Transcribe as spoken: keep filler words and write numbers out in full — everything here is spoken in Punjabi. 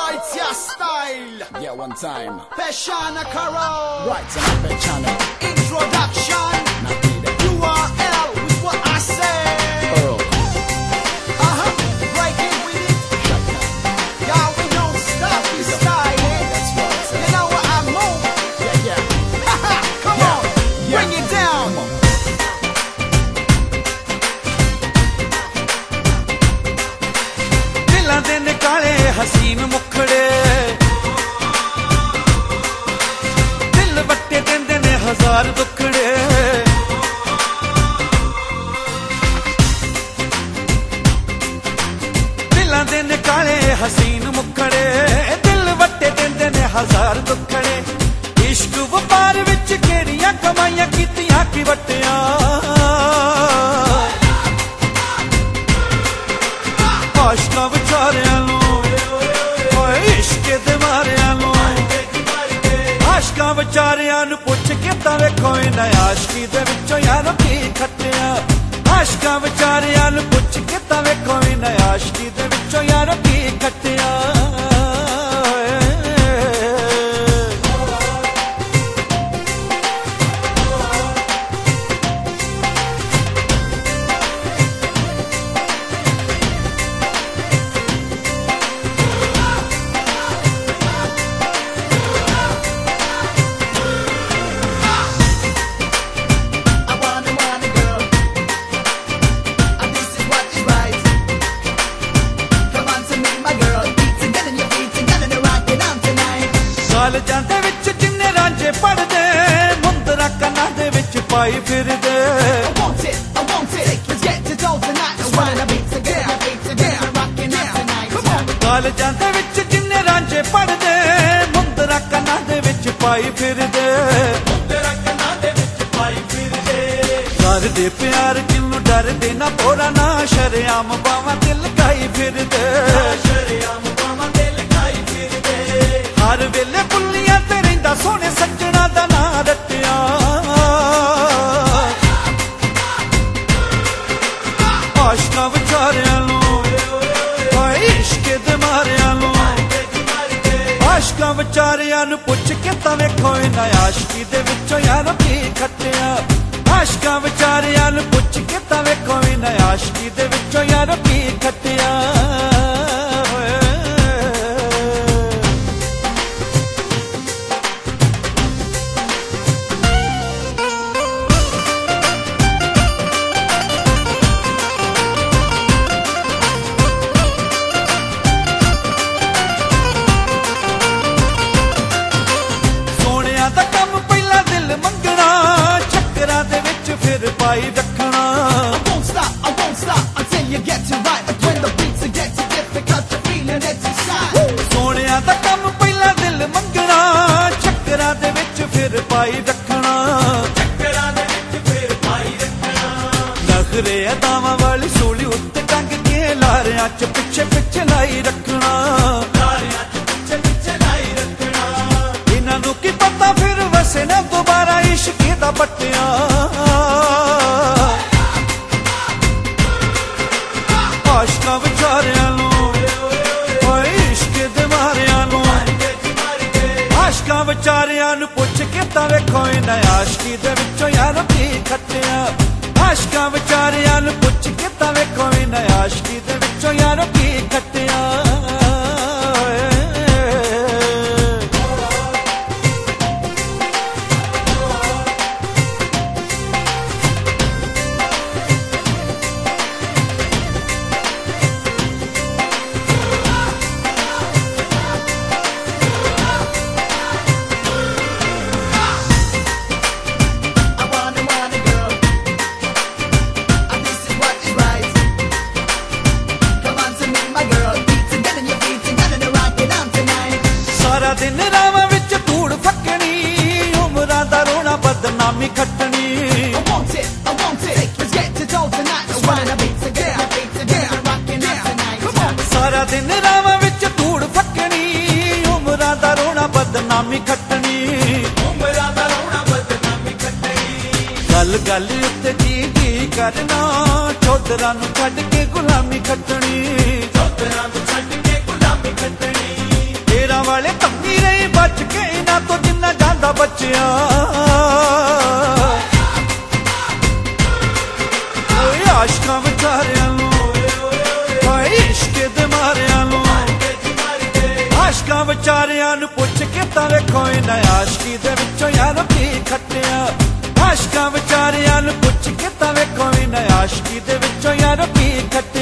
it's your style. Yeah, one time. Peshana Karo. Right, so my bed channel. Introduction. Not need it. U R L with what I say. Earl. Uh-huh. Break it with it. Shut down. Y'all, we don't stop this style. That's right. So. You know what I move? Yeah, yeah. Haha, come Yeah. on. Yeah. Bring it down. Come on. दिलां दे निकाले हसीन मुखड़े दिल वट्टे देंदे ने हजार दुखड़े दिलां दे निकाले हसीन मुखड़े दिल वट्टे देंदे ने हजार दुखड़े इश्क वपार विच केड़ियां कमाईयां कीतियां की वट्टियां आशकां विचारियां नूं ओए इश्क दे मारियां नूं आशकां विचारियां नूं पुछ के तां वेखो इन्हां आशकी दे विचों यार की खट्टियां आशकां विचारियां नूं पुछ के तां वेखो इन्हां आशकी दे विचों यार की खट्टियां I wanna, wanna girl. And this is what is right. Come on to meet my girl. Beats and getting your feet and getting it rocking on tonight. ਕਾਲਜਾਂ ਦੇ ਵਿੱਚ ਜਿੰਨੇ ਰਾਂਝੇ ਪੜਦੇ ਮੁੰਦਰਾ ਕੰਨਾਂ ਦੇ ਵਿੱਚ ਪਾਈ ਫਿਰਦੇ I want it, I want it. Let's get it on tonight. I wanna beat together, beat together, rocking on tonight. Come on. ਕਾਲਜਾਂ ਦੇ ਵਿੱਚ ਜਿੰਨੇ ਰਾਂਝੇ ਪੜਦੇ ਮੁੰਦਰਾ ਕੰਨਾਂ ਦੇ ਵਿੱਚ ਪਾਈ ਫਿਰਦੇ ਮੁੰਦਰਾ ਕੰਨਾਂ ਦੇ ਵਿੱਚ ਪਾਈ ਫਿਰਦੇ ਕਰਦੇ ਪਿਆਰ ਕਿਨੂੰ ਡਰਦੇ ਨਾ ਪੋਰਾ ਨਾ ਸ਼ਰੇਆਮ ਬਾਵਾਂ ਤੇ ਲਗਾਈ ਫਿਰਦੇ ਸ਼ਰੇਆਮ ਬਾਵਾਂ ਤੇ ਲਗਾਈ ਫਿਰਦੇ ਹਰ ਵੇਲੇ ਬੁੱਲੀਆਂ ਤੇ ਰਹਿੰਦਾ ਸੋਹਣੇ ਸੱਜਣਾ ਦਾ ਨਾਂ ਰੱਟਿਆ ਆਸ਼ਕਾਂ ਵਿਚਾਰਿਆਂ ਨੂੰ ਓਏ ਇਸ਼ਕ ਦੇ ਮਾਰਿਆਂ ਨੂੰ ਆਸ਼ਕਾਂ ਵਿਚਾਰਿਆਂ ਨੂੰ ਪੁੱਛ ਕੇ ਤਾਂ ਵੇਖੋ ਇਨ੍ਹਾਂ ਆਸ਼ਕੀ ਦੇ ਵਿੱਚੋਂ ਯਾਰ ਕੀ ਖੱਟਿਆ ਆਸ਼ਕਾਂ ਵਿਚਾਰਿਆਂ ਨੂੰ ਪੁੱਛ ਕੇ ਤਾਂ ਵੇਖੋ ਇਨ੍ਹਾਂ ਆਸ਼ਕੀ ਦੇ ਵਿੱਚੋਂ ਯਾਰ ਕੀ ਖੱਟਿਆ ਸੋਹਣਿਆਂ ਦਾ ਕੰਮ ਪਹਿਲਾਂ ਦਿਲ ਮੰਗਣਾ ਚੱਕਰਾਂ ਦੇ ਵਿੱਚ ਫਿਰ ਪਾਈ ਰੱਖਣਾ I won't stop, I won't stop until you get it right. But when the beats are getting difficult, you're feeling it inside. ਸੋਹਣਿਆਂ ਦਾ ਕੰਮ ਪਹਿਲਾਂ ਦਿਲ ਮੰਗਣਾ ਚੱਕਰਾਂ ਦੇ ਵਿੱਚ ਫਿਰ ਪਾਈ ਰੱਖਣਾ ਚੱਕਰਾਂ ਦੇ ਵਿੱਚ ਫਿਰ ਪਾਈ ਰੱਖਣਾ ਨਖਰੇ ਅਦਾਵਾਂ ਵਾਲੀ ਸੂਲੀ ਉੱਤੇ ਟੰਗ ਕੇ ਲਾਰਿਆਂ ਚ ਪਿੱਛੇ ਪਿੱਛੇ ਲਾਈ ਰੱਖਣਾ ਲਾਰਿਆਂ ਚ ਪਿੱਛੇ ਪਿੱਛੇ ਲਾਈ ਰੱਖਣਾ ਇਹਨਾਂ ਨੂੰ ਕੀ ਪਤਾ ਫਿਰ ਵਸੇ ਨਾ ਦੁਬਾਰਾ ਇਸ਼ਕ ਦਾ ਪੱਟਿਆ ਆਸ਼ਕਾਂ ਵਿਚਾਰਿਆਂ ਨੂੰ ਓਏ ਇਸ਼ਕ ਦੇ ਮਾਰਿਆਂ ਨੂੰ ਆਸ਼ਕਾਂ ਵਿਚਾਰਿਆਂ ਨੂੰ ਪੁੱਛ ਕੇ ਤਾਂ ਵੇਖੋ ਇਨ੍ਹਾਂ ਆਸ਼ਕੀ ਦੇ ਵਿੱਚੋਂ ਯਾਰ ਕੀ ਖੱਟਿਆ ਆਸ਼ਕਾਂ ਵਿਚਾਰਿਆਂ ਨੂੰ ਪੁੱਛ ਕੇ ਤਾਂ ਵੇਖੋ ਇਨ੍ਹਾਂ ਆਸ਼ਕੀ ਦੇ ਵਿੱਚੋਂ ਯਾਰ ਕੀ ਖੱਟਿਆ I wanna, wanna girl. And this is what is right. Come on to meet my girl. Beats and getting your feet and getting it rocking on tonight. ਸਾਰਾ ਦਿਨ ਰਾਵਾਂ ਵਿੱਚ ਧੂੜ ਫੱਕਣੀ ਉਮਰਾਂ ਦਾ ਰੋਣਾ ਬਦਨਾਮੀ ਖੱਟਣੀ I want it, I want it. Let's get it on tonight. I wanna beat together, beat together, rocking on tonight. Come on. ਸਾਰਾ ਦਿਨ ਰਾਵਾਂ ਵਿੱਚ ਧੂੜ ਫੱਕਣੀ ਉਮਰਾਂ ਦਾ ਰੋਣਾ ਬਦਨਾਮੀ ਖੱਟਣੀ ਉਮਰਾਂ ਦਾ ਰੋਣਾ ਬਦਨਾਮੀ ਖੱਟਣੀ ਗੱਲ ਗੱਲ ਉੱਤੇ ਜੀ ਜੀ ਕਰਨਾ ਚੌਧਰਾਂ ਨੂੰ ਛੱਡ ਕੇ ਗੁਲਾਮੀ ਖੱਟਣੀ ਚੌਧਰਾਂ ਨੂੰ ਛੱਡ ਕੇ ਗੁਲਾਮੀ ਖੱਟਣੀ ਮਚਿਆ ਓਏ ਆਸ਼ਕਾਂ ਵਿਚਾਰਿਆਂ ਨੂੰ ਹਾਏ ਇਸ਼ਕ ਦੇ ਮਾਰਿਆਂ ਨੂੰ ਆਸ਼ਕਾਂ ਵਿਚਾਰਿਆਂ ਨੂੰ ਪੁੱਛ ਕੇ ਤਾਂ ਵੇਖੋ ਇਹਨਾਂ ਆਸ਼ਕੀ ਦੇ ਵਿੱਚੋਂ ਯਾਰ ਕੀ ਖੱਟਿਆ ਆਸ਼ਕਾਂ ਵਿਚਾਰਿਆਂ ਨੂੰ ਪੁੱਛ ਕੇ ਤਾਂ ਵੇਖੋ ਇਹਨਾਂ ਆਸ਼ਕੀ ਦੇ ਵਿੱਚੋਂ ਯਾਰ ਕੀ ਖੱਟਿਆ